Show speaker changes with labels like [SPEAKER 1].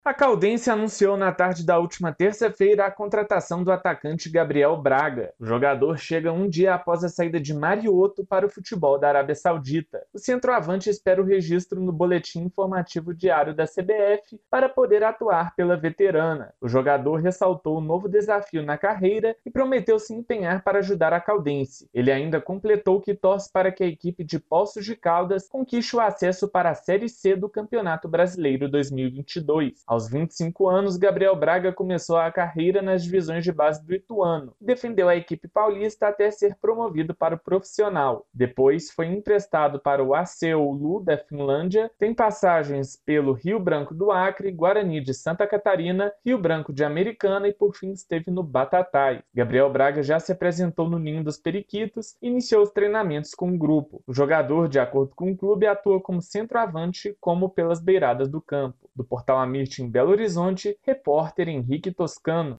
[SPEAKER 1] A Caldense anunciou na tarde da última terça-feira a contratação do atacante Gabriel Braga. O jogador chega um dia após a saída de Mariotto para o futebol da Arábia Saudita. O centroavante espera o registro no boletim informativo diário da CBF para poder atuar pela veterana. O jogador ressaltou o novo desafio na carreira e prometeu se empenhar para ajudar a Caldense. Ele ainda completou que torce para que a equipe de Poços de Caldas conquiste o acesso para a Série C do Campeonato Brasileiro 2022. Aos 25 anos, Gabriel Braga começou a carreira nas divisões de base do Ituano e defendeu a equipe paulista até ser promovido para o profissional. Depois foi emprestado para o AC Oulu da Finlândia, tem passagens pelo Rio Branco do Acre, Guarani de Santa Catarina, Rio Branco de Americana e por fim esteve no Batatais. Gabriel Braga já se apresentou no Ninho dos Periquitos e iniciou os treinamentos com o grupo. O jogador, de acordo com o clube, atua como centroavante como pelas beiradas do campo. Do Portal Amirte em Belo Horizonte, repórter Henrique Toscano.